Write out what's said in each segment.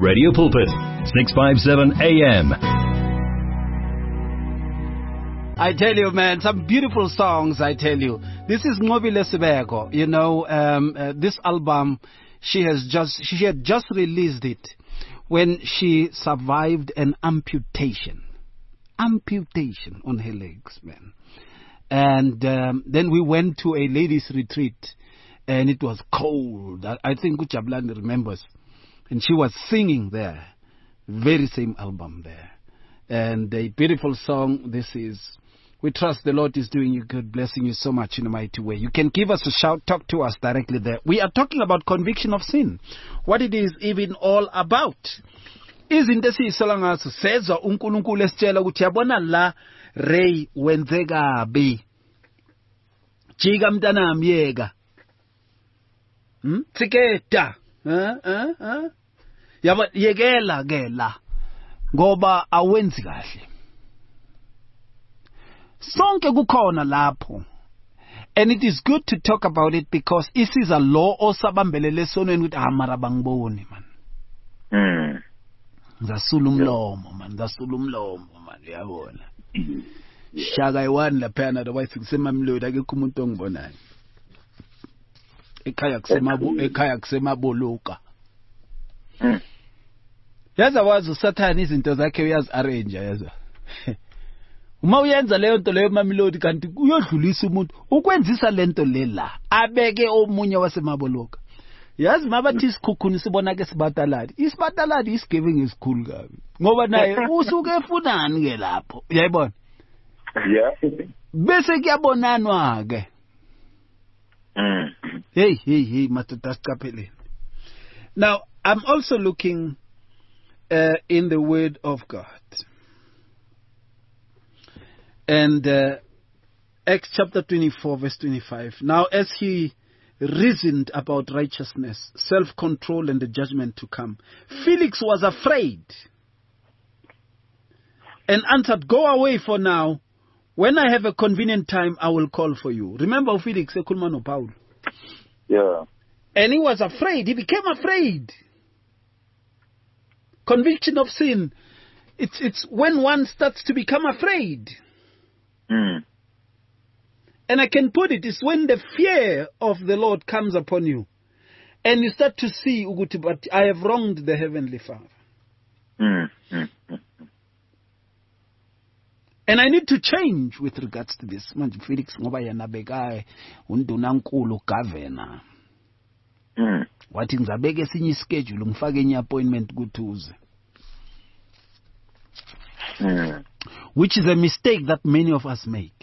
Radio Pulpit, 657 AM. I tell you, man, some beautiful songs, I tell you. This is Ngobile Sibeko. You know, this album, she had just released it when she survived an amputation on her legs, man. And then we went to a ladies' retreat, and it was cold. I think Uchablani remembers. And she was singing there, very same album there. And a beautiful song, this is. We trust the Lord is doing you good, blessing you so much in a mighty way. You can give us a shout, talk to us directly there. We are talking about conviction of sin, what it is even all about. Izinto esiyisola ngazo sezwa uNkulunkulu esitshela ukuthi yabona la Ray wenze kabi. Jika mntanami yeka. Tsiketa. Yaba yekela kela. Ngoba awenzi kahle. Sonke kukhona lapho. And it is good to talk about it because isiza lo osabambelele sonweni ukuthi mara bangiboni man. Zasula umlomo man, yabona. Shaka iwani lapha na wathi kusemamlodi akekho umuntu ongibonayo. Ekhaya kusemaboluka. Yaza wazi uSathane izinto zakhe uyazi arrange yaza. Uma uyenza leyo nto leyo mamilodi kanti uyodlulisa umuntu ukwenzisa lento lela abeke omunye wasemaboloka. Yazi mabathi isikhukhuni sibona ke sibataladi. Isibataladi isgiving isikhulu kabi. Ngoba naye usuke efunani ke lapho. Uyayibona? Yeah. Bese kuyabonanwa ke. Hey, madoda siqapheleni. Now, I'm also looking in the Word of God. And Acts chapter 24, verse 25. Now, as he reasoned about righteousness, self-control, and the judgment to come, Felix was afraid and answered, "Go away for now. When I have a convenient time, I will call for you." Remember Felix, Ekulmano Paul. Yeah. And he was afraid. He became afraid. Conviction of sin. It's when one starts to become afraid. And I can put it's when the fear of the Lord comes upon you. And you start to see, but I have wronged the Heavenly Father. And I need to change with regards to this. Felix ngoba yena bekaye undunankulu governor. Wathi ngizabeka esinye ischedule ngifake enye appointment kuThuze. Which is a mistake that many of us make.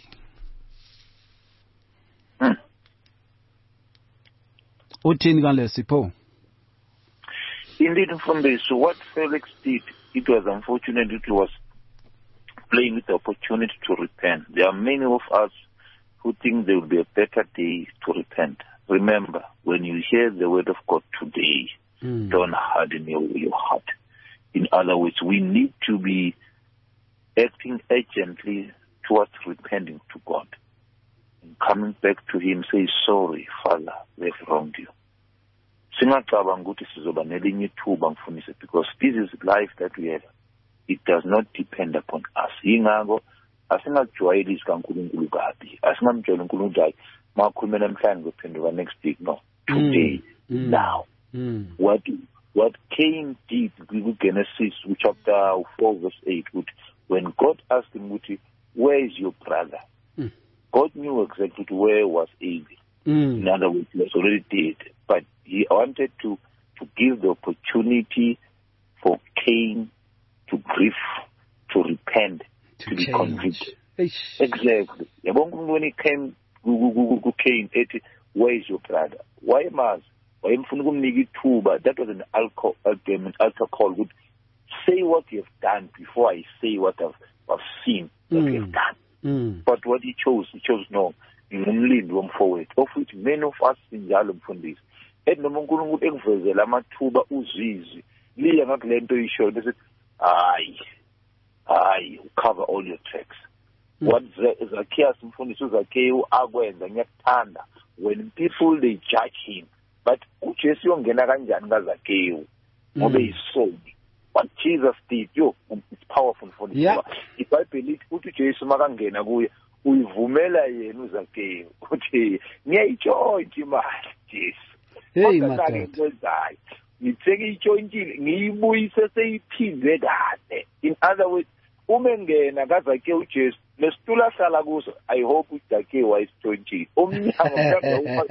Uthini ngale Sipho? Indeed, from this, so what Felix did, it was unfortunate. It was playing with the opportunity to repent. There are many of us who think there will be a better day to repent. Remember, when you hear the word of God today, don't harden your heart. In other words, we need to be acting urgently towards repenting to God. And coming back to Him, say, "Sorry, Father, we've wronged you." Because this is life that we have. It does not depend upon us. Yingakho asingajwayeli sikaNkulunkulu kabi. Asingamjwayeli uNkulunkulu nje makhuluma namhlanje kuphenduka next week. No. Today, now. What Cain did in Genesis chapter 4 verse 8, when God asked him, "Where is your brother?" God knew exactly where was Abel. In other words, he was already dead. But he wanted to give the opportunity for Cain to grieve, to repent, to be convicted. Exactly. When he came to Cain, "Where is your brother?" Why must? Why that was an altar call. Would say what you have done before I say what I've seen that you have done. But what he chose no. Forward. Of which many of us in Yalum from this. And the Mongol Engvezel, Amatuba Uzizi, Lia not lento you show, they said, I cover all your tracks. What Zacchaeus Symphony Zacchaeus Agwen and Yatanda, when people they judge him, but Uchesiong Genaranjanga Zacchaeus, ngobe isoni. What Jesus did, it's powerful for the power. If I believe ukuthi Jesu makangena kuye uyivumela yena uZakeyu ukuthi ngiyayijoint imali Jesu. Hey madoda. Ngitheke ijointile ngiyibuyise seyiphindwe kahle. In other words, umengena kaZakeyu uJesu nesitula hlala kuso, I hope uZakeyu wayijointile. Umnyango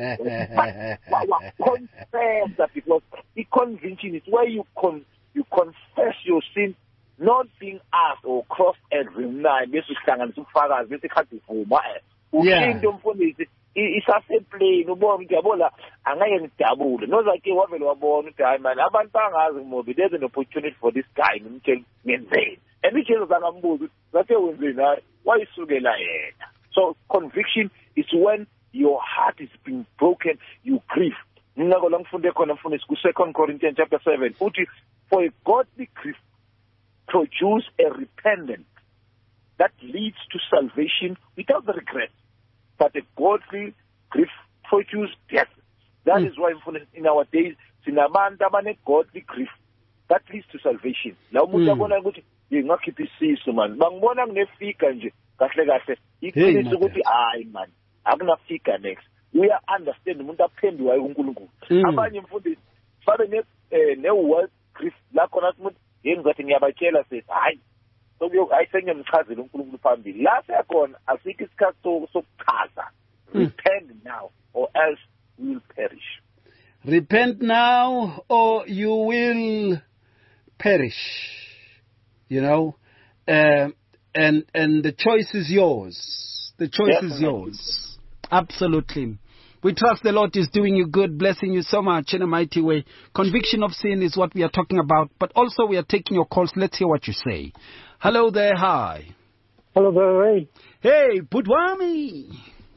confess that, because the conviction is where you confess your sin, not being asked or crossed every night. Bese uhlanganisa ubufakazi bese khathi uvuma. Uqinto mfundisi isaseplane ubona ukuthi yabona angeke ngidabule. Nozake wavele wabona ukuthi hayi man abantu bangazi ngoba there's an opportunity for this guy ngimtshela ngenzeni. And uJesu angambuza ukuthi wenzeni hayi wayisukela yena. So conviction is when your heart is being broken, you grieve. Ngako la ngifunde khona mfundisi ku 2 Corinthians chapter 7 uthi for a godly grief produce a repentance that leads to salvation without the regret. But a godly grief produces death. That is why in our days, sinabantu abane godly grief that leads to salvation. La umuntu abona ukuthi ngingakhipha isiso man. Bangibona nginefika nje kahle kahle. Iqiniso ukuthi hayi man, akunafika next. We understand umuntu aphenduwayo kuNkulunkulu. Abanye mfundisi babe ne world grief la khona umuntu yengathi ngiyabatshela sethi hayi so ayisengiyamchazela uNkulunkulu phambili la sekhona asikho isikhathi sokuchaza. Repent now or else you will perish. Repent now or you will perish. You know, and the choice is yours. The choice is yours. Absolutely. We trust the Lord is doing you good, blessing you so much in a mighty way. Conviction of sin is what we are talking about, but also we are taking your calls. Let's hear what you say. Hello there, hi. Hello there, hey. Hey, Budwami.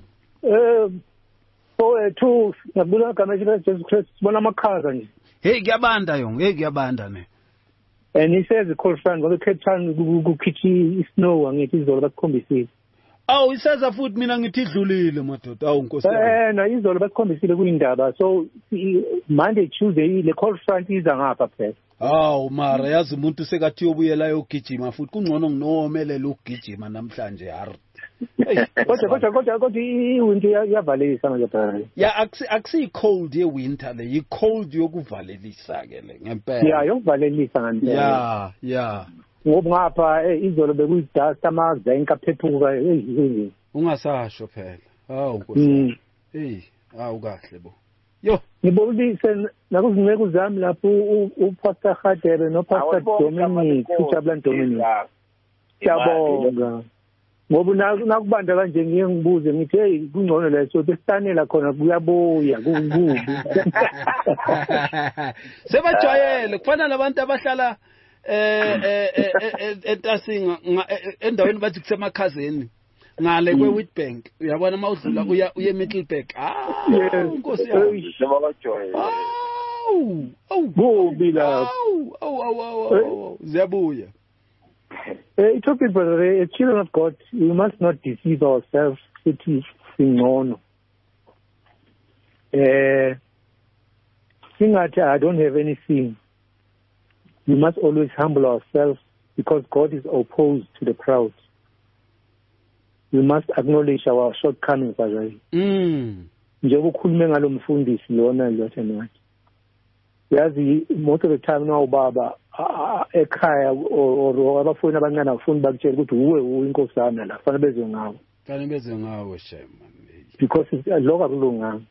Two, ngiyabula kamashila Jesus Christ, bona amakhaza nje. Hey, ngiyabanda yong, hey ngiyabanda ne. And he says the call friend, ngoba Cape Town kukhitshi snow angithi izolo bakukhombisile. Awu isaza futhi mina ngithi idlulile madoda. Awu Nkosi yami. Na izolo bakukhombisile kuyindaba. So Monday Tuesday le call front iza ngapha phela. Awu mara yazi umuntu sekathi uyobuyela yogijima futhi kungcono nginomelela ukugijima namhlanje har. Kodwa iwinter yavalelisa manje phela. Ya akusi cold ye winter le, yi cold yokuvalelisa ke le ngempela. Ya yokuvalelisa ngempela. Ya. Ngoba ngapha izolo bekuyidust amazenka phephuka ungasasho phela. Hawu Nkosi. Hey, awu kahle bo. Yo, ngibonise nakuzinceke zami lapho uPastor Hadebe noPastor Dominic, uJabulani Dominic. Siyabonga. Ngoba nakubanda kanje ngiyengibuze ngithi hey kungcono leso besitanela khona kuyaboya kukubi. Sebajwayele kufana nabantu abahlala etasinga endaweni bathi kusemakhazeni ngale kweWitbank uyabona mawudlula uye Middleburg Nkosi yami kubi la ziyabuya. It's okay, brother. As children of God, we must not deceive ourselves. It is singcono. I don't have any sin. We must always humble ourselves because God is opposed to the proud. We must acknowledge our shortcomings, brother. Njengoba ukhulume ngalo mfundisi lona nje yazi most of the time now baba ekhaya or abafuni abancane abafuni bakutshela ukuthi uwe uyinkosana la fanele bezwe ngawo. Fanele bezwe ngawo shema. Because it's lokho akulunganga.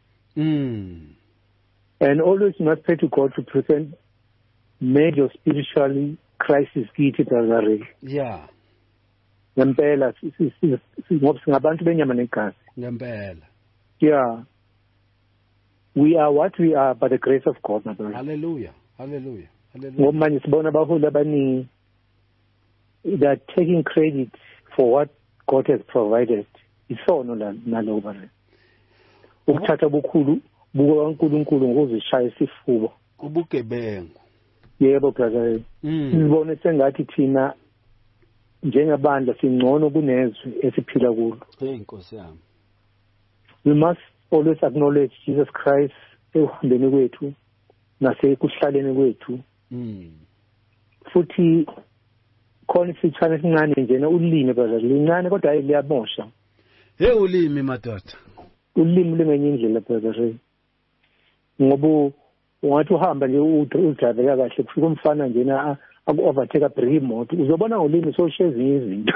And always you must pray to God to present major spiritually crisis kithi brother. Yeah. Ngempela ngoba singabantu benyama negazi. Ngempela. Yeah. We are what we are by the grace of God, my brother. Hallelujah. Hallelujah. Hallelujah. Ngoba manje sibona abaholi abaningi they are taking credit for what God has provided. Isono nalo bana. Ukuthatha bukhulu buka uNkulunkulu ngokuzishaya isifuba. Kubugebengu. Yebo brother. Sibone sengathi thina njengabandla singcono kunezwe esiphila kulo. Hey Nkosi yami. We must always acknowledge Jesus Christ ehambeni kwethu nasekuhlaleni kwethu futhi khona isithana esincane njena ulimi brother lincane kodwa liyamosha hey ulimi madoda ulimi lengenye indlela brother ngoba ungathi uhamba nje udrivela kahle kufika umfana njena aku-overtake abhrike imoto uzobona ngolimi soshezi izinto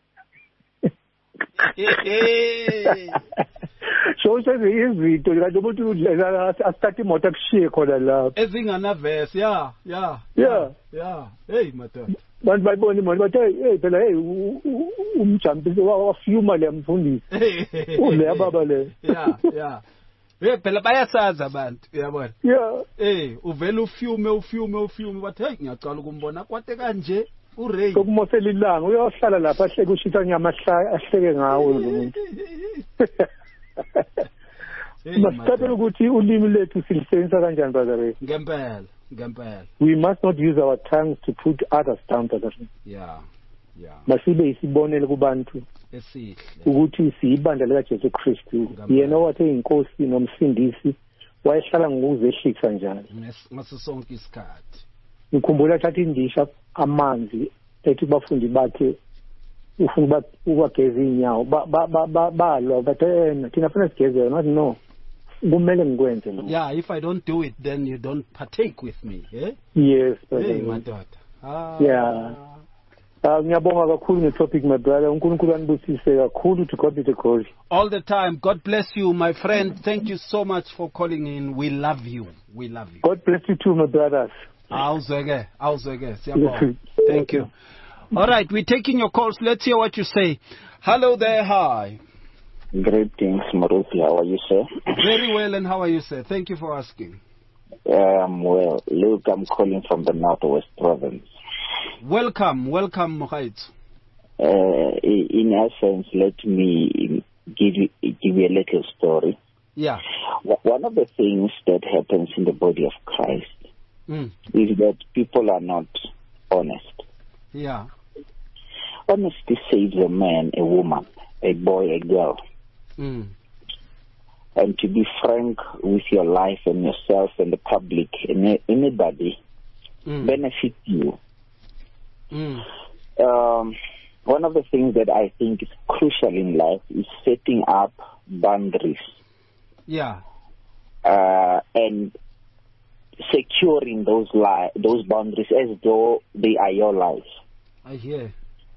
soshezi izinto kanti umuntu asithatha imoto akushiye khona lapho ezinganavesi ya hey madoda bantu bayibona imoto bathi hey phela hey umjampisi wafyuma le mfundisi ule baba le ya phela bayasaza abantu uyabona uvela ufyume bathi hey ngiyacala ukumbona kwate kanje uRay sokumosela ilanga uyohlala lapha ahleke ushisa nyama ahleke ngawo lo muntu masithathele ukuthi ulimi lethu silisebenzisa kanjani brother ngempela we must not use our tongues to put others down brother masibe isibonele kubantu esihle ukuthi siyibandla likaJesu Kristu yena owathe inkosi nomsindisi wayehlala ngokuzehlisa njalo ngaso sonke isikhathi ngikhumbula thatha indisha amanzi ethi bafundi bakhe ufuna ukwageza inyawo balwa bathena thina funa sigeze not no kumele ngikwenze lo if I don't do it then you don't partake with me yes hey madoda ngiyabonga kakhulu ngetopic my brother uNkulunkulu anibusise kakhulu to God be the glory all the time. God bless you my friend, thank you so much for calling in. We love you. God bless you too my brothers. Awuzweke siyabonga. Thank you. All right, we're taking your calls. Let's hear what you say. Hello there. Hi. Greetings, Maruti. How are you, sir? Very well, and how are you, sir? Thank you for asking. Well, look, I'm calling from the Northwest Province. Welcome, Mohaitsu. In essence, let me give you a little story. Yeah. One of the things that happens in the body of Christ is that people are not honest. Yeah. Honesty saves a man, a woman, a boy, a girl. And to be frank with your life and yourself and the public and anybody benefit you. One of the things that I think is crucial in life is setting up boundaries. Yeah. And securing those boundaries as though they are your life. I hear.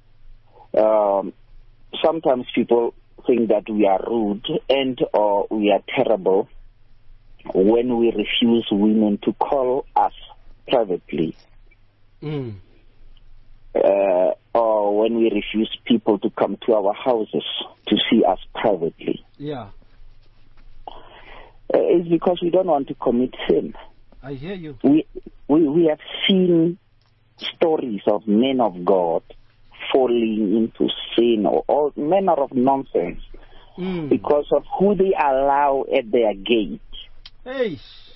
Sometimes people think that we are rude or we are terrible when we refuse women to call us privately. Or when we refuse people to come to our houses to see us privately. Yeah. It's because we don't want to commit sin. I hear you. We have seen stories of men of God falling into sin or all manner of nonsense because of who they allow at their gate. Hey.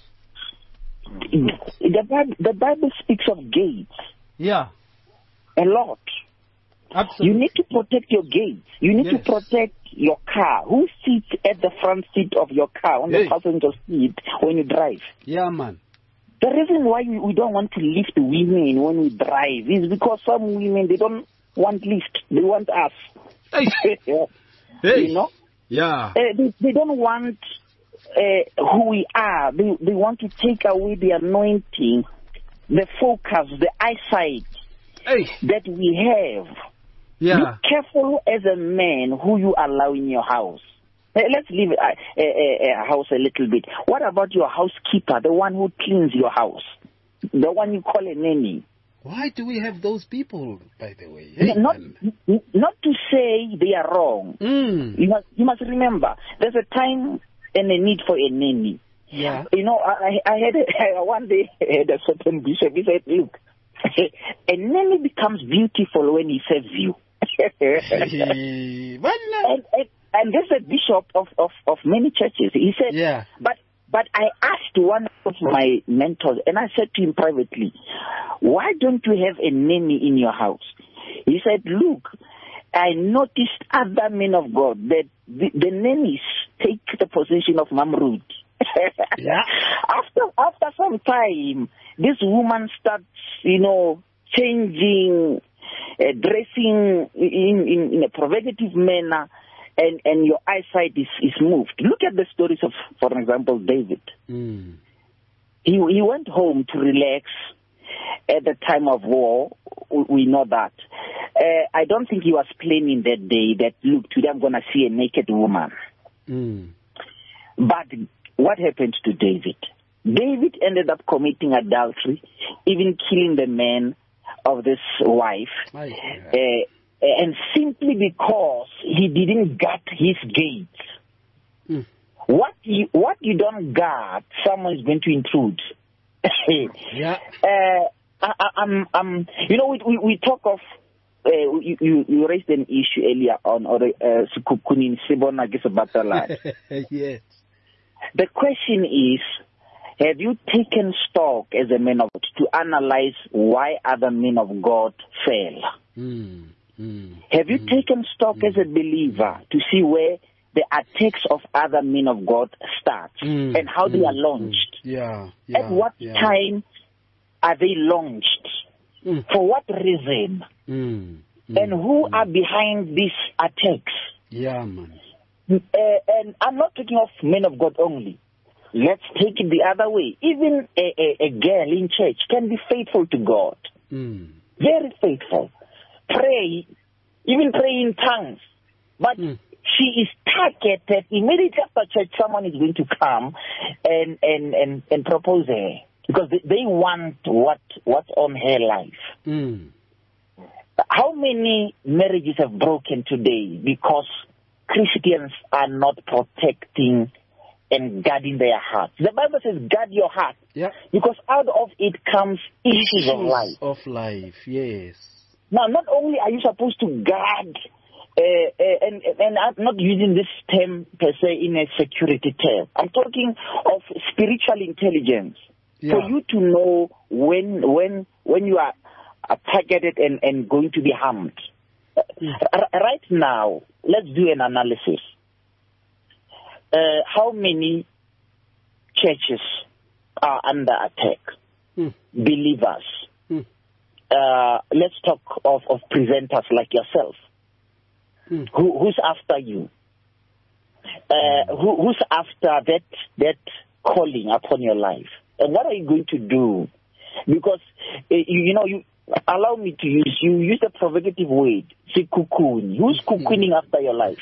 The Bible speaks of gates. Yeah. A lot. Absolutely. You need to protect your gates. You need to protect your car. Who sits at the front seat of your car, on the passenger seat when you drive? Yeah, man. The reason why we don't want to lift women when we drive is because some women, they don't want lift. They want us. Hey. You know? Yeah. They don't want who we are. They want to take away the anointing, the focus, the eyesight that we have. Yeah. Be careful as a man who you allow in your house. Let's leave a house a little bit. What about your housekeeper, the one who cleans your house, the one you call a nanny? Why do we have those people, by the way? Not to say they are wrong. You must remember, there's a time and a need for a nanny. Yeah. You know, I had one day I had a certain bishop. He said, "Look, a nanny becomes beautiful when he serves you." And there's a bishop of many churches. He said, but I asked one of my mentors, and I said to him privately, "Why don't you have a nanny in your house?" He said, "Look, I noticed other men of God that the nannies take the position of Mom Ruth." Yeah. After some time, this woman starts, changing, dressing in a provocative manner, and your eyesight is moved. Look at the stories of, for example, David. He went home to relax at the time of war. We know that. I don't think he was planning that day that, look, today I'm going to see a naked woman. But what happened to David? David ended up committing adultery, even killing the man of this wife. And simply because he didn't guard his gates. What you don't guard, someone is going to intrude. We talk of you raised an issue earlier on, or yes. The question is, have you taken stock as a man of God to analyze why other men of God fail? Have you taken stock as a believer to see where the attacks of other men of God start and how they are launched? At what time are they launched? For what reason? And who are behind these attacks? And I'm not talking of men of God only. Let's take it the other way. Even a girl in church can be faithful to God. Very faithful. Pray, even pray in tongues. But she is targeted. Immediately after church, someone is going to come and propose her. Because they want what's on her life. How many marriages have broken today because Christians are not protecting and guarding their hearts? The Bible says, guard your heart. Because out of it comes issues of life. Yes. Now, not only are you supposed to guard, and I'm not using this term per se in a security term. I'm talking of spiritual intelligence. For you to know when you are targeted and going to be harmed. Right now, let's do an analysis. How many churches are under attack? Believers. Let's talk of presenters like yourself. Who's after you? Who's after that calling upon your life? And what are you going to do? Because, you allow me to use, you use the provocative word, say cocoon. Who's cocooning after your life?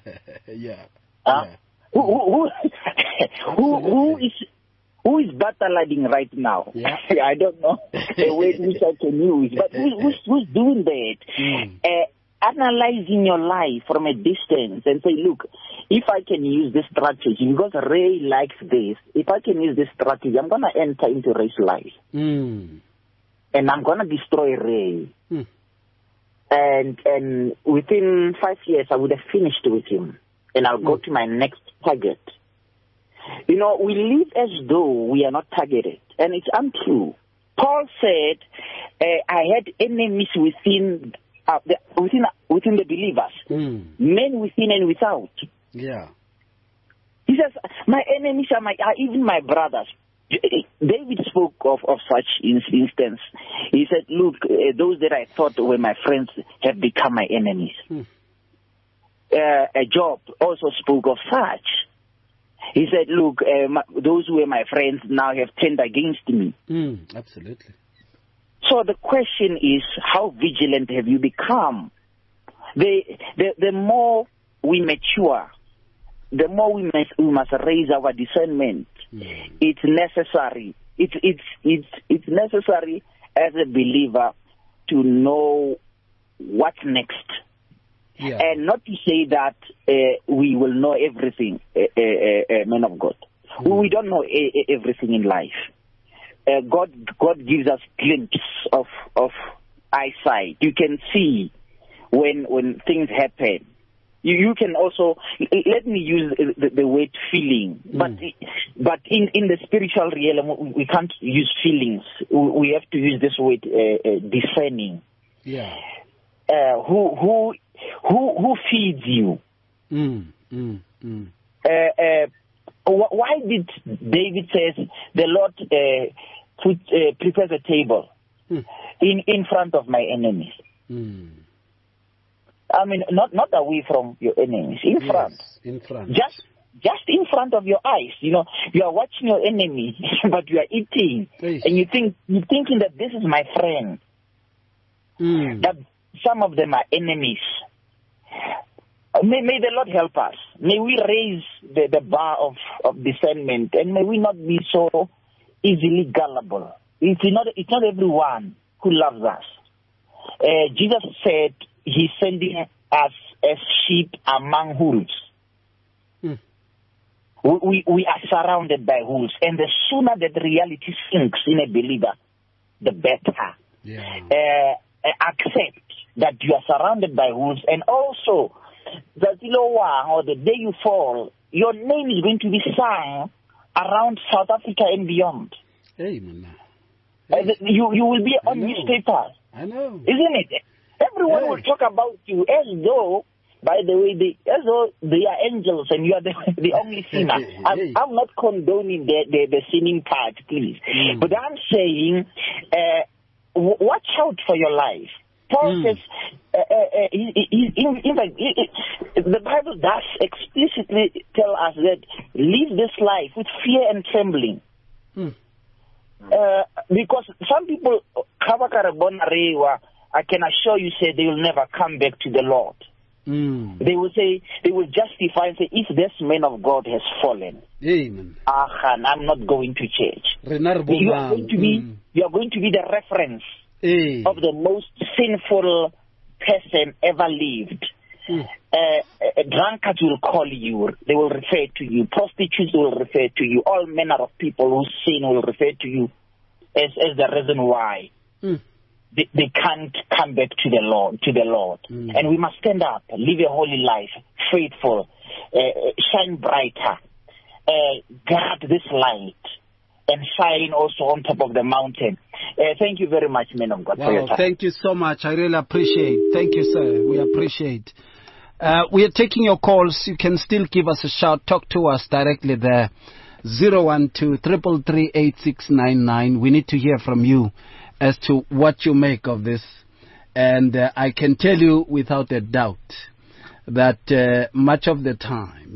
Who is battling right now? I don't know a word which I can use, but who's doing that? Analyzing your life from a distance and say, look, if I can use this strategy, because Ray likes this, if I can use this strategy, I'm going to enter into Ray's life. And I'm going to destroy Ray. And within 5 years, I would have finished with him. And I'll go to my next target. We live as though we are not targeted. And it's untrue. Paul said, I had enemies within the believers, men within and without. He says, my enemies are even my brothers. David spoke of such instance. He said, look, those that I thought were my friends have become my enemies. Job also spoke of such. He said, look, those who were my friends now have turned against me. Absolutely. So the question is, how vigilant have you become? The more we mature, the more we must raise our discernment. It's necessary. It's necessary as a believer to know what's next. And not to say that we will know everything, man of God. We don't know everything in life. God gives us glimpse of eyesight. You can see when things happen. You can also, let me use the word feeling, but in the spiritual realm we can't use feelings. We have to use this word discerning. Who feeds you? Why did David says the Lord prepares a table in front of my enemies. I mean, not away from your enemies, in front. In front. Just in front of your eyes. You know, you are watching your enemy, but you are eating, and you're thinking that this is my friend. That some of them are enemies. May the Lord help us. May we raise the bar of discernment, and may we not be so easily gullible. It's not everyone who loves us. Jesus said he's sending us as sheep among wolves. We are surrounded by wolves, and the sooner that reality sinks in a believer, the better. Accept that you are surrounded by wolves, and also that or the day you fall, your name is going to be sung around South Africa and beyond. Amen. You will be on newspapers. I know. Isn't it? Everyone will talk about you as though, by the way, as though they are angels and you are the only sinner. I'm not condoning the sinning part, please. But I'm saying, watch out for your life. Paul says, the Bible does explicitly tell us that live this life with fear and trembling. Because some people, I can assure you, say they will never come back to the Lord. They will justify and say, if this man of God has fallen, Amen. I'm not going to church. You are going to be the reference of the most sinful person ever lived. Drunkards will call you, they will refer to you, prostitutes will refer to you, all manner of people who sin will refer to you as the reason why they can't come back to the Lord. And we must stand up, live a holy life, faithful, shine brighter, guard this light, and shine also on top of the mountain. Thank you very much, men of God, for your time. Thank you so much. I really appreciate. Thank you, sir. We appreciate. We are taking your calls. You can still give us a shout. Talk to us directly there. 012-333-8699. We need to hear from you as to what you make of this. And I can tell you without a doubt that much of the time,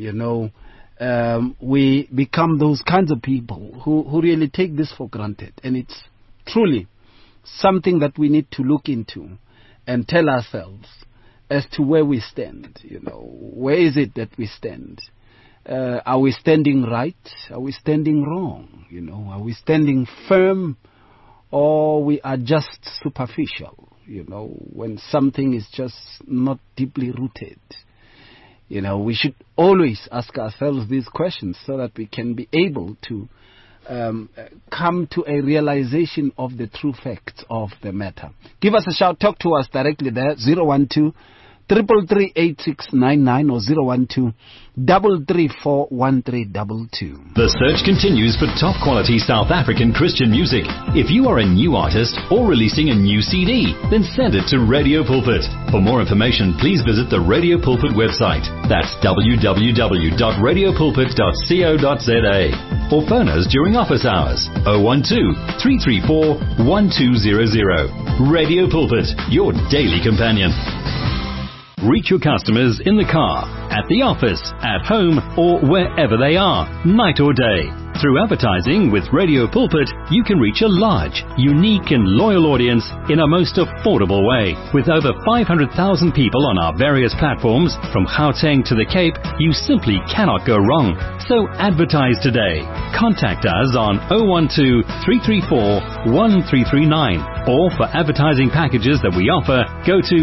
we become those kinds of people who really take this for granted. And it's truly something that we need to look into and tell ourselves as to where we stand. Where is it that we stand? Are we standing right? Are we standing wrong? Are we standing firm, or we are just superficial? When something is just not deeply rooted. We should always ask ourselves these questions so that we can be able to come to a realization of the true facts of the matter. Give us a shout. Talk to us directly there. 012-333-8699 or 012-334-1322. The search continues for top quality South African Christian music. If you are a new artist or releasing a new CD, then send it to Radio Pulpit. For more information, please visit the Radio Pulpit website. That's www.radiopulpit.co.za. Or phone us during office hours. 012-334-1200. Radio Pulpit, your daily companion. Reach your customers in the car, at the office, at home, or wherever they are, night or day. Through advertising with Radio Pulpit, you can reach a large, unique and loyal audience in a most affordable way. With over 500,000 people on our various platforms, from Gauteng to the Cape, you simply cannot go wrong. So advertise today. Contact us on 012-334-1339. Or for advertising packages that we offer, go to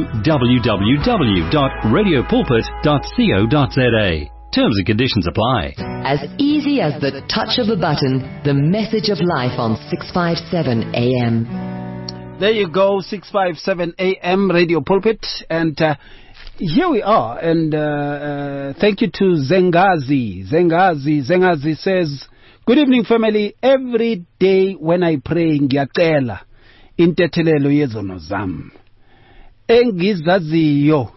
www.radiopulpit.co.za. Terms and conditions apply. As easy as the touch of a button, the message of life on 657 AM. There you go, 657 AM, Radio Pulpit. And here we are. And thank you to Zengazi. Zengazi says, good evening, family. Every day when I pray, ngiyacela intethelelo yezono zam. Engizaziyo,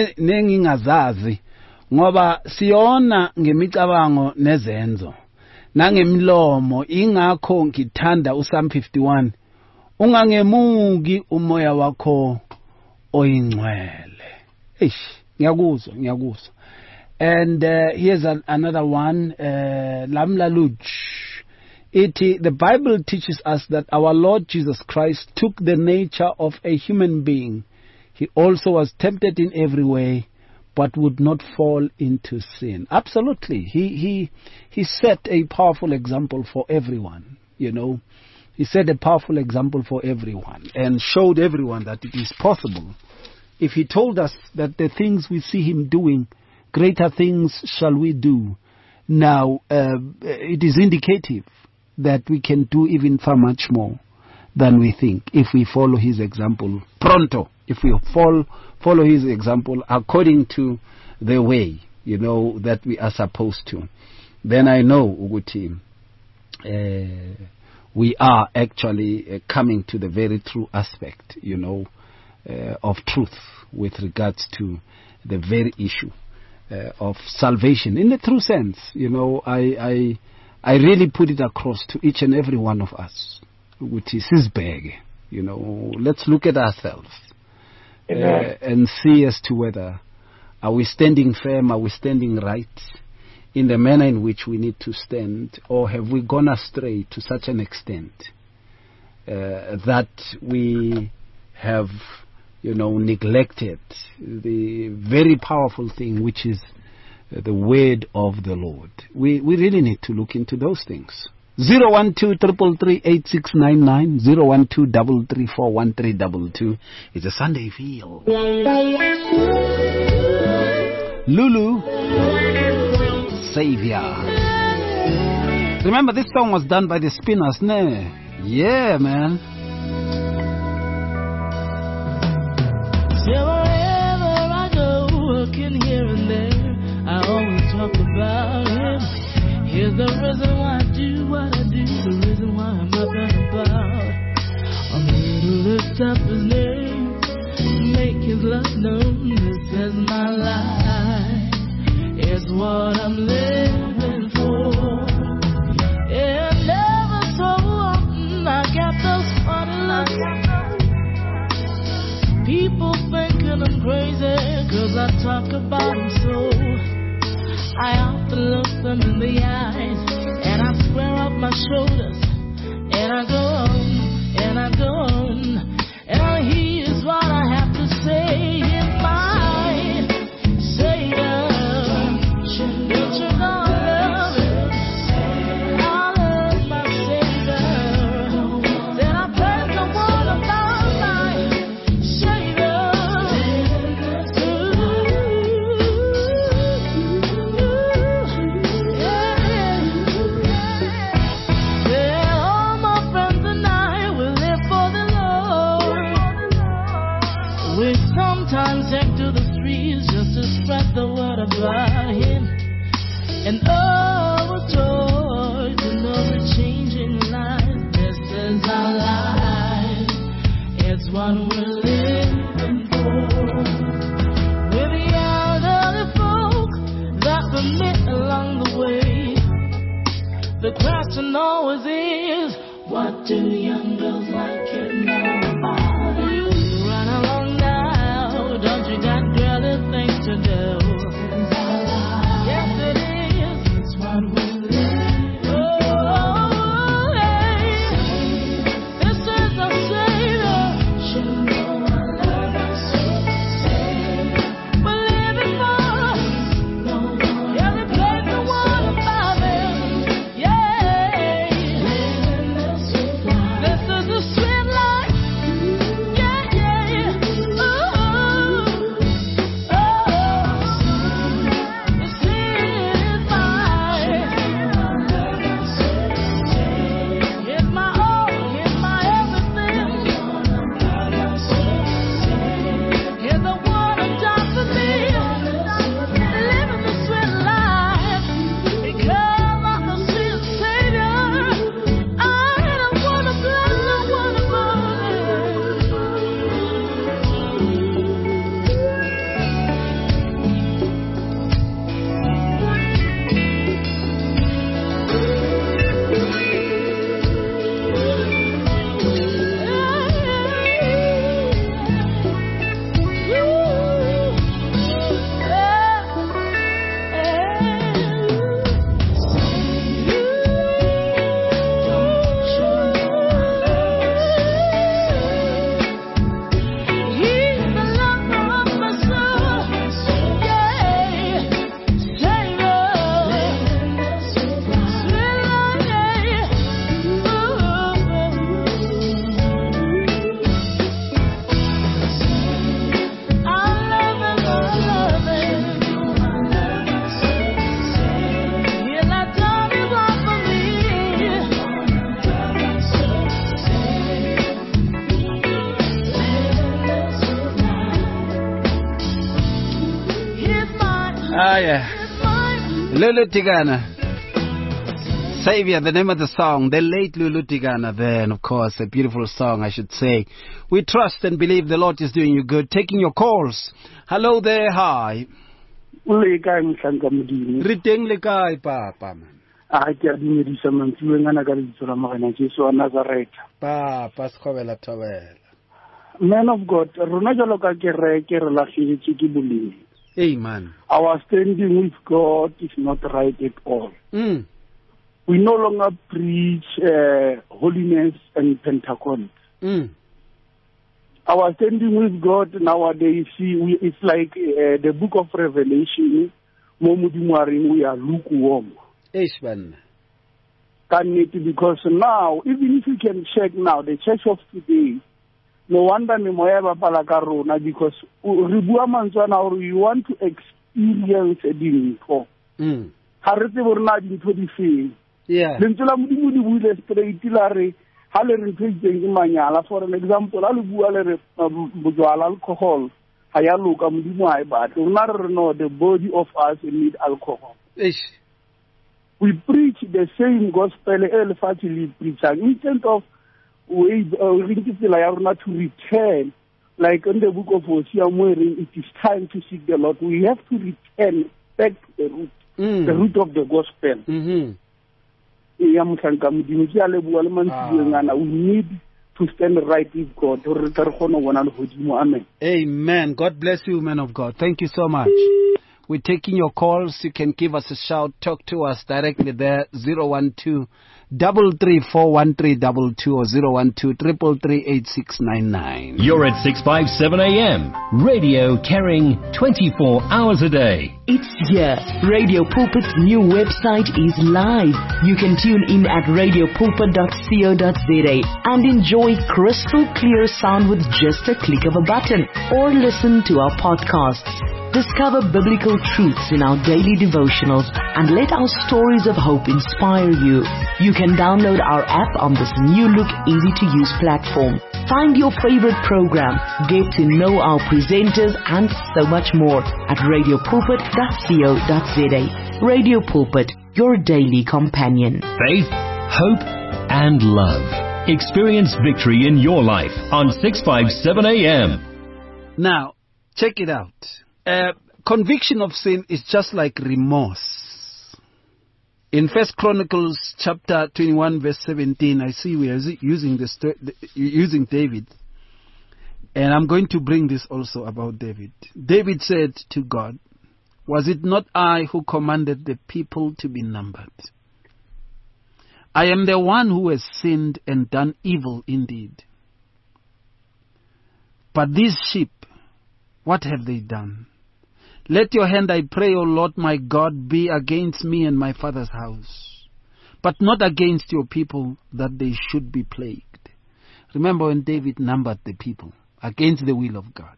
nengingazazi. Ngoba siona ngemicabango nezenzo. nangemlomo ingakho ngithanda uPsalm 51 ungangemuki umoya wakho oyingcwele. Ngiyakuzwa. And here's another one, Lamla Luj. The Bible teaches us that our Lord Jesus Christ took the nature of a human being. He also was tempted in every way, but would not fall into sin. Absolutely. He set a powerful example for everyone, you know. He set a powerful example for everyone and showed everyone that it is possible. If he told us that the things we see him doing, greater things shall we do. Now, it is indicative that we can do even far much more than we think if we follow his example pronto. If we follow his example according to the way, you know, that we are supposed to, then I know, Uguti, we are actually coming to the very true aspect, you know, of truth with regards to the very issue of salvation in the true sense. You know, I really put it across to each and every one of us, which is his bag. You know, let's look at ourselves and see as to whether are we standing firm, are we standing right in the manner in which we need to stand, or have we gone astray to such an extent that we have, you know, neglected the very powerful thing which is the word of the Lord. We really need to look into those things. 012-333-8699, 012-334-1322. It's a Sunday feel. Lulu, Savior. Remember, this song was done by the Spinners, ne? Yeah, man. Wherever I go, working here and there, I always talk about him. Here's the reason why I do what I do, the reason why I'm up and about. I'm here to lift up his name, make his love known. This is my life, it's what I'm living for. And never so often I got those funny looks. People thinking I'm crazy, cause I talk about him so. I often look them in the eyes, and I square up my shoulders, and I go on, and I go on, and here's what I have to say in my Savior. Don't you know I love it? I love my Savior. Then I praise the word about my Savior. Sometimes take to the streets just to spread the word about him. And oh, joy to know we're changing lives. This is our life, it's what we're living for. We're the elderly folk that we met along the way. The question always is, what do young girls like it now about you? Run along now, don't you got girly things to do? Yes it is, it's what we live. Oh, hey, this is our Savior. Ah, yeah. Lulu Tigana. Savior, the name of the song, the late Lulu Tigana. Then, of course, a beautiful song, I should say. We trust and believe the Lord is doing you good. Taking your calls. Hello there, hi. Riteng le kae papa man. A ke a dumedisa mantsiwe ngana ka lebitso la Morena Jesu wa Nazareth. Papa skobela tobela. Man of God, rona jalo ka kereke re lahlehetswe ke bolemi. Amen. Our standing with God is not right at all. We no longer preach holiness and Pentecost. Our standing with God nowadays, it's like the book of Revelation. We are lukewarm. Because now, even if you can check now, the church of today, no wonder because we want to experience a before. Yeah. For an example, alcohol. The body of us need alcohol. We preach the same gospel instead of to return, like in the book of Hosea, it is time to seek the Lord. We have to return back to the root of the gospel. We need to stand right with God. Amen. God bless you, man of God. Thank you so much. We're taking your calls. You can give us a shout. Talk to us directly there. 012-334-1322 or 012-333-8699. You're at 657 AM. Radio carrying 24 hours a day. It's here. Radio Pulpit's new website is live. You can tune in at radiopulpit.co.za and enjoy crystal clear sound with just a click of a button, or listen to our podcasts. Discover biblical truths in our daily devotionals and let our stories of hope inspire you. You can download our app on this new look, easy-to-use platform. Find your favorite program, get to know our presenters, and so much more at radiopulpit.co.za. Radio Pulpit, your daily companion. Faith, hope, and love. Experience victory in your life on 657 AM. Now, check it out. Conviction of sin is just like remorse. In 1 Chronicles chapter 21 verse 17, I see we are using David. And I'm going to bring this also about David. David said to God, "Was it not I who commanded the people to be numbered? I am the one who has sinned and done evil indeed. But these sheep, what have they done? Let your hand, I pray, O Lord my God, be against me and my father's house, but not against your people, that they should be plagued." Remember when David numbered the people against the will of God.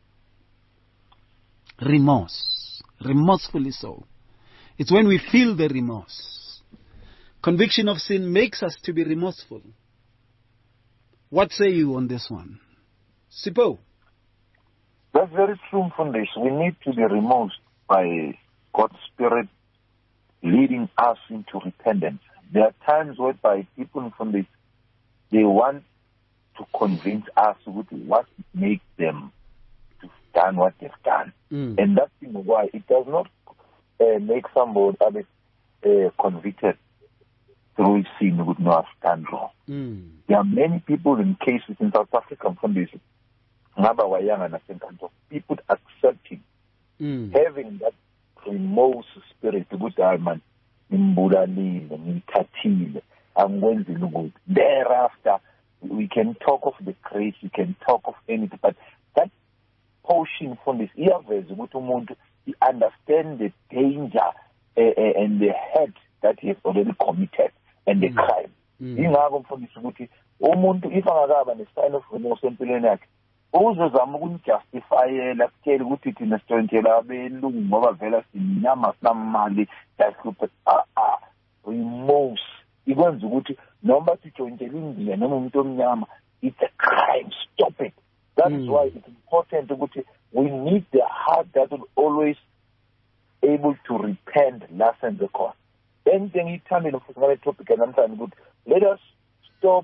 Remorse. Remorsefully so. It's when we feel the remorse. Conviction of sin makes us to be remorseful. What say you on this one? Sipo? That's very true, Foundation. We need to be remorsed by God's Spirit leading us into repentance. There are times whereby people from this, they want to convince us with what makes them to done what they've done. And that's why it does not make somebody convicted through sin would not have done wrong. There are many people in cases in South Africa from this people accepting, having that remorse spirit, thereafter we can talk of the grace, we can talk of anything, but that portion from this he understand the danger and the hurt that he has already committed and the crime. If sign of remorse uzozama ukunjustifyela kutshela ukuthi thina sitshontshelwa abelungu ngoba vela sinyama sinamali dahluphe remorse ikwenza ukuthi noma sitshontshelwa indiya noma umuntu omnyama, it's a crime. Stop it. That is why it's important ukuthi we need the heart that will always able to repent last and the cause. Anything he turned in for topic and I'm good. Let us stop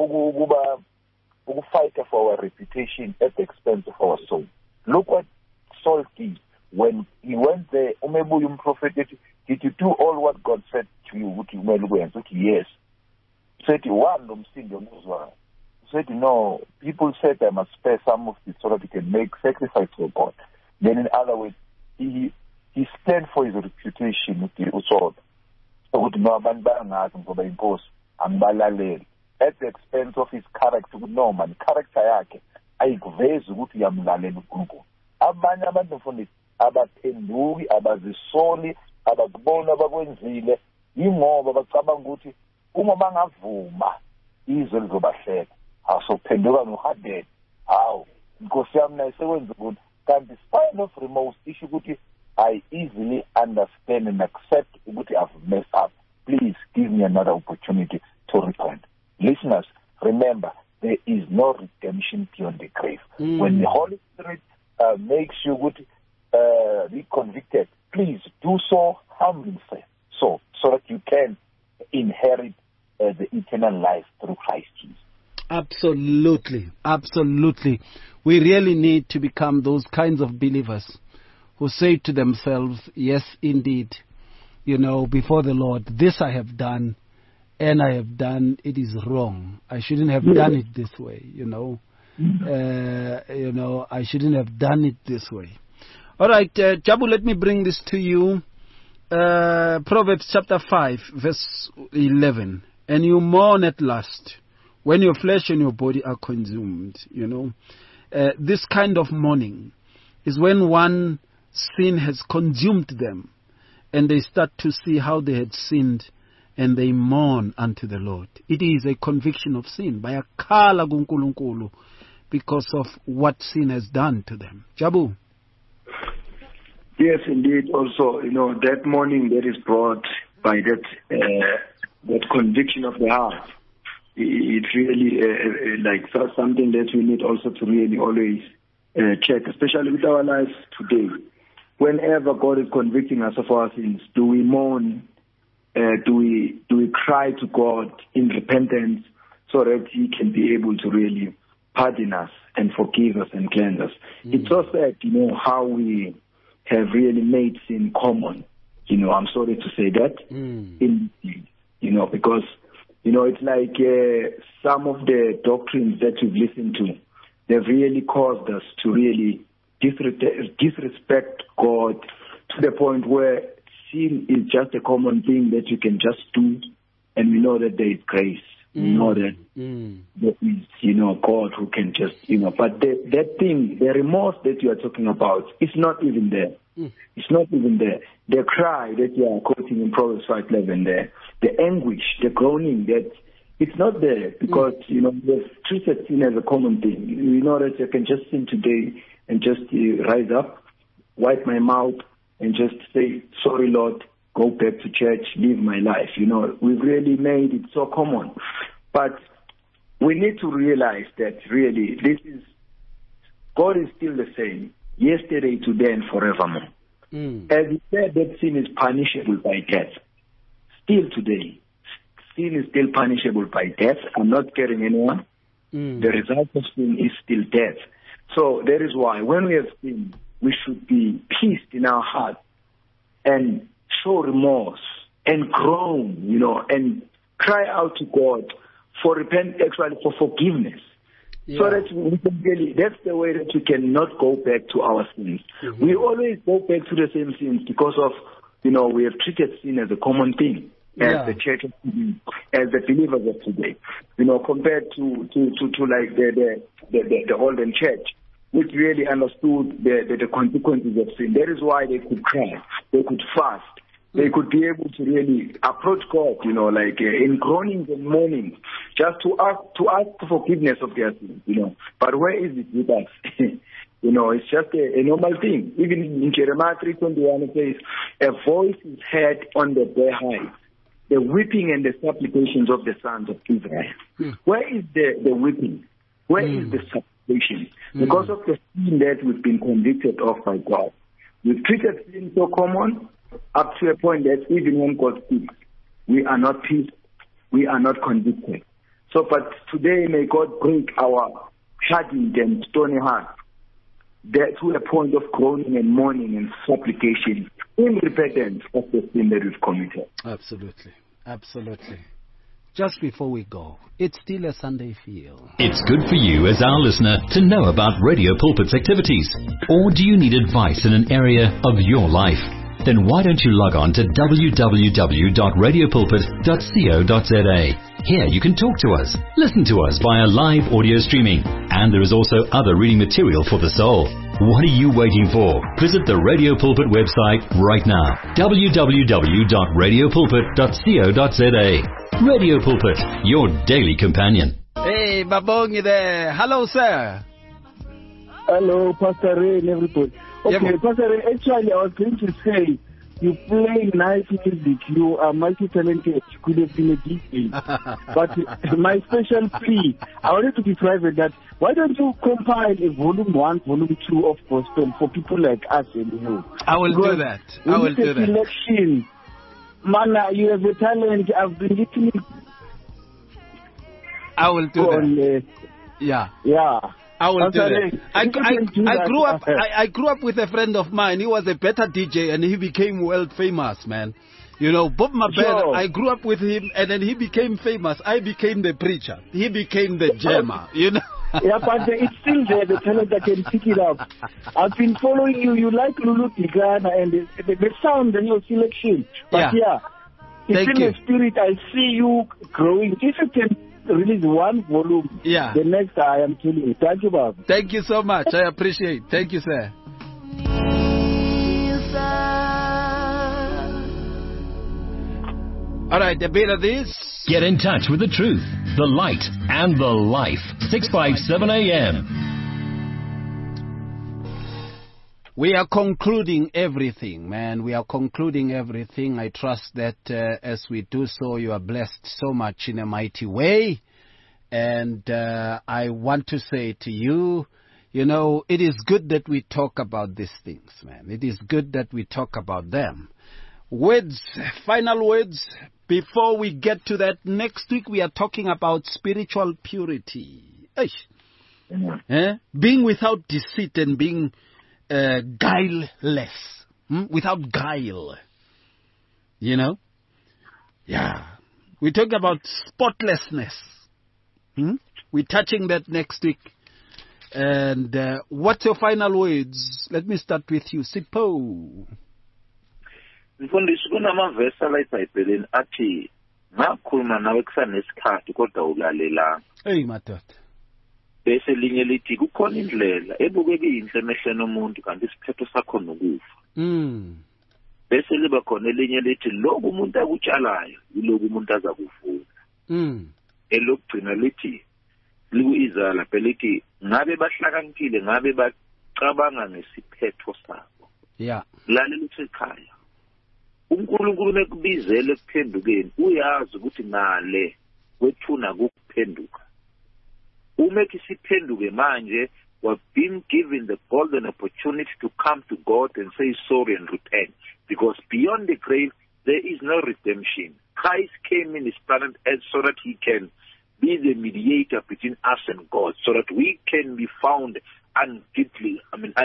fight for our reputation at the expense of our soul. Look what Saul did when he went there. Prophet, did you do all what God said to you? Yes. Said one said no. People said I must spare some of it so that he can make sacrifice for God. Then in other words, he stand for his reputation with the sword. At the expense of his character. No man, character yake ayikuvezi ukuthi uyamlalela uNkulunkulu. Abanye abantu mfundisi abathenduki abazisoli abakubona abakwenzile ingoba bacabanga ukuthi uma bangavuma izwe lizobahleka. Awusophenduka noHaded. Hawu Nkosi yami naye sekwenza ukuthi kanti spite of remorse issue ukuthi I easily understand and accept ukuthi I've messed up. Please give me another opportunity to repent. Listeners, remember, there is no redemption beyond the grave. When the Holy Spirit makes you be convicted, please do so humbly, so that you can inherit the eternal life through Christ Jesus. Absolutely, absolutely. We really need to become those kinds of believers who say to themselves, yes, indeed, before the Lord, this I have done, and I have done, it is wrong. I shouldn't have done it this way, I shouldn't have done it this way. All right, Jabu, let me bring this to you. Proverbs chapter 5, verse 11. And you mourn at last when your flesh and your body are consumed, This kind of mourning is when one sin has consumed them and they start to see how they had sinned and they mourn unto the Lord. It is a conviction of sin by a kala kuNkulunkulu because of what sin has done to them. Jabu. Yes, indeed. Also, that mourning that is brought by that conviction of the heart, it's really something that we need also to really always check, especially with our lives today. Whenever God is convicting us of our sins, do we mourn? Do we cry to God in repentance so that He can be able to really pardon us and forgive us and cleanse us? It's so sad, how we have really made sin common. I'm sorry to say that. Because, it's like some of the doctrines that we've listened to, they've really caused us to really disrespect God to the point where sin is just a common thing that you can just do, and we know that there is grace. We know that there is, God who can just, but that thing, the remorse that you are talking about, is not even there. It's not even there. The cry that you are quoting in Proverbs 5:11 the anguish, the groaning, that it's not there because, they've treated sin as a common thing. You know that you can just sin today and just rise up, wipe my mouth, and just say, sorry, Lord, go back to church, live my life. We've really made it so common. But we need to realize that really God is still the same, yesterday, today, and forevermore. As he said, that sin is punishable by death. Still today, sin is still punishable by death. I'm not scaring anyone. The result of sin is still death. So that is why when we have sinned, we should be peaced in our heart and show remorse and groan, and cry out to God for for forgiveness. So that we can really, that's the way that we cannot go back to our sins. We always go back to the same sins because of, we have treated sin as a common thing as the church, as the believers of today. Compared to like the olden church, which really understood the consequences of sin. That is why they could cry, they could fast, they could be able to really approach God, in groanings and mourning, just to ask for forgiveness of their sins, But where is it with us? It's just a normal thing. Even in Jeremiah 3:21 it says, a voice is heard on the bare heights, the weeping and the supplications of the sons of Israel. Where is the weeping? Where is the supplication? Because of the sin that we've been convicted of by God. We've treated sin so common, up to a point that even when God speaks, we are not peace, we are not convicted. So, but today may God break our hardened and stony hearts to a point of groaning and mourning and supplication in repentance of the sin that we've committed. Absolutely. Absolutely. Just before we go, it's still a Sunday feel. It's good for you as our listener to know about Radio Pulpit's activities. Or do you need advice in an area of your life? Then why don't you log on to www.radiopulpit.co.za. Here you can talk to us, listen to us via live audio streaming, and there is also other reading material for the soul. What are you waiting for? Visit the Radio Pulpit website right now, www.radiopulpit.co.za. Radio Pulpit, your daily companion. Hey, Babongi there. Hello, sir. Hello, Pastor Ray and everybody. Okay, yeah, Pastor Ray, actually, I was going to say, you play nice music, you are multi-talented, you could have been a DJ. But my special plea, I wanted to be private, that why don't you compile a volume 1, volume 2 of gospel for people like us and you? I will do that. I will do that. Selection. Man, you have a talent. I've been listening. I will do that. Yeah. I will do that. I grew up with a friend of mine. He was a better DJ and he became world famous, man. You know, Bob Mabel, I grew up with him and then he became famous. I became the preacher. He became the jammer, you know. Yeah, but it's still there, the talent that can pick it up. I've been following you. You like Lulu Tigana and the sound and your selection. But it's in the spirit. I see you growing. If you can release one volume, the next I am telling you. Thank you, Bob. Thank you so much. I appreciate it. Thank you, sir. All right, a bit of this. Get in touch with the truth, the light, and the life. 657 AM. We are concluding everything, man. We are concluding everything. I trust that as we do so, you are blessed so much in a mighty way. And I want to say to you, you know, it is good that we talk about these things, man. It is good that we talk about them. Words, final words. Before we get to that, next week we are talking about spiritual purity. Being without deceit and being guileless. Without guile. You know? Yeah. We talk about spotlessness. We're touching that next week. And what's your final words? Let me start with you. Sipho. Mfundisi kunamavesi ala eBhayibhelini athi ngakhuluma nawe kusanesikhathi kodwa ulalela. Hey madoda. Bese linye lithi kukhona indlela ebukeka inhle emehlweni omuntu kanti isiphetho sakho nokufa. Bese liba khona elinye lithi lokhu umuntu akutshalayo yilokhu umuntu azakuvuna. Elokugcina lithi liku-Izaya phelithi ngabe bahlakaniphile ngabe bacabanga ngesiphetho sabo. Lalela uthi ekhaya. uNkulunkulu nekubizele ekuphendukeni uyazi ukuthi ngale kwethuna kuphenduka. Uma kisiphenduke manje we've been given the golden opportunity to come to God and say sorry and repent, because beyond the grave there is no redemption. Christ came in his planet so that he can be the mediator between us and God, so that we can be found unguilty,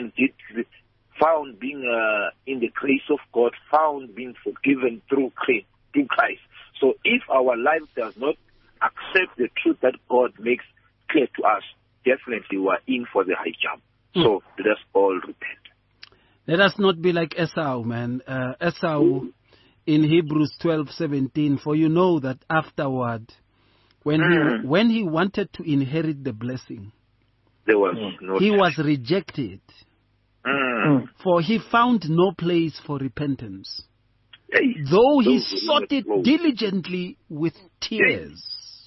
found being in the grace of God, found being forgiven through Christ. So if our life does not accept the truth that God makes clear to us, definitely we are in for the high jump. So let us all repent. Let us not be like Esau, man. Esau in Hebrews 12:17, for you know that afterward, when he wanted to inherit the blessing, there was he was rejected. For he found no place for repentance, though he sought it diligently with tears.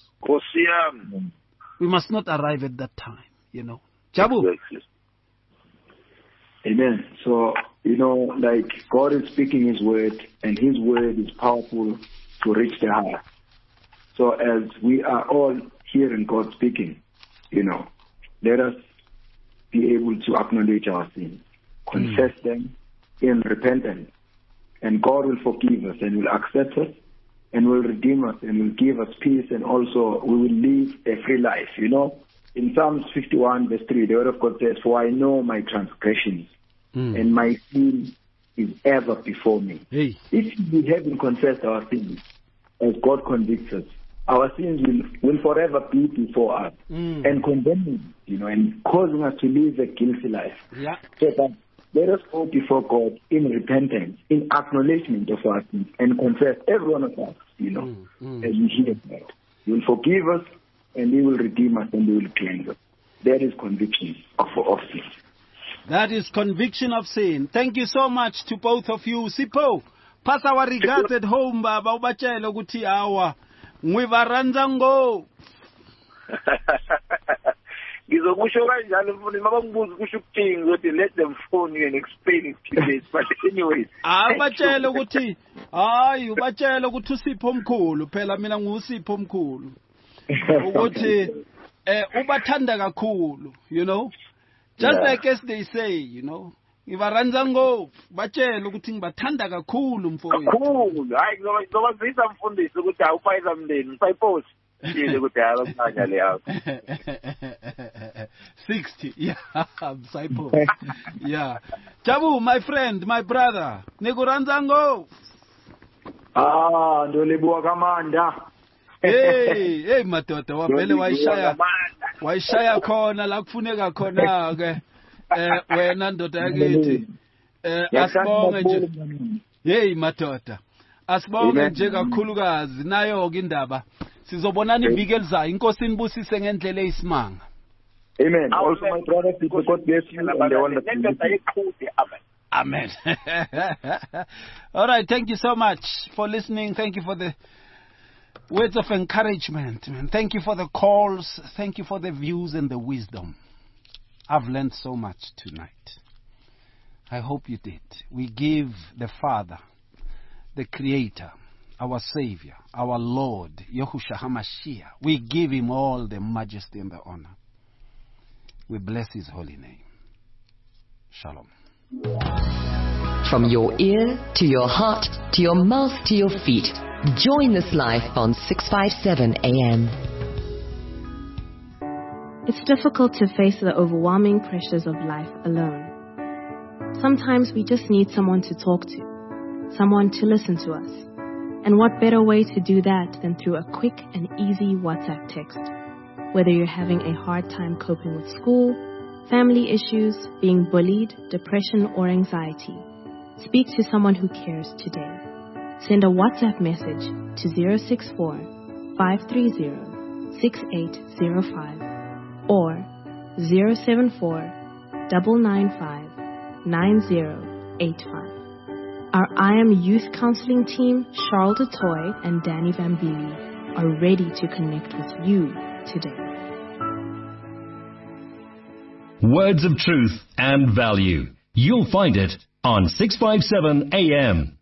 We must not arrive at that time, you know. Jabu. Amen. So, like God is speaking his word, and his word is powerful to reach the heart. So as we are all hearing God speaking, let us be able to acknowledge our sins, confess them in repentance, and God will forgive us and will accept us and will redeem us and will give us peace, and also we will live a free life. You know, in Psalms 51 verse 3, the word of God says, "For I know my transgressions and my sin is ever before me." Hey. If we haven't confessed our sins as God convicts us, our sins will forever be before us and condemning, you know, and causing us to live a guilty life. Yeah. So that let us go before God in repentance, in acknowledgement of our sins, and confess, every one of us, you know, as we hear that. He will forgive us, and He will redeem us, and He will cleanse us. That is conviction of sin. That is conviction of sin. Thank you so much to both of you. Sipho, pass our regards at home, Baba. Ubatshele ukuthi awa ngivaranza ngo. Ngizokusho kanjalo mfuni mabangibuza kusho ukuthini ukuthi let them phone you and explain it to this, but anyways. Ubatshele ukuthi hayi ubatshele ukuthi uSipho omkhulu phela mina ngusipho omkhulu. Ukuthi ubathanda kakhulu, you know. Just like as they say, you know. Ngivaranza ngo batshele ukuthi ngibathanda kakhulu mfowethu. Kakhulu. Hayi ngizobazisa mfundisi ukuthi awufayisa mndeni, ngisayipost. 60, yeah, Saipo. Yeah. Jabu, my friend, my brother. Nikuranzango. Ndolebua kamanda. Hey, madoda, wavele waishaya khona la kufuneka khona ke. Wena ndoda yakithi. Asibonge nje. Hey, madoda. Asibonge nje kakhulukazi nayo ke indaba. Sizobonana iviki elizayo. Inkosi inibusise ngendlela eyisimanga. Amen. Also my brother, people, God bless you. Amen. All right, thank you so much for listening. Thank you for the words of encouragement. Thank you for the calls. Thank you for the views and the wisdom. I've learned so much tonight. I hope you did. We give the Father, the Creator, our Savior, our Lord, Yahushua HaMashiach. We give Him all the majesty and the honor. We bless His holy name. Shalom. From your ear to your heart to your mouth to your feet, join this life on 657 AM. It's difficult to face the overwhelming pressures of life alone. Sometimes we just need someone to talk to, someone to listen to us. And what better way to do that than through a quick and easy WhatsApp text? Whether you're having a hard time coping with school, family issues, being bullied, depression, or anxiety, speak to someone who cares today. Send a WhatsApp message to 064 530 6805 or 074 995 9085. Our I Am Youth Counseling team, Charles Dutoy and Danny Vambili, are ready to connect with you today. Words of truth and value. You'll find it on 657 AM.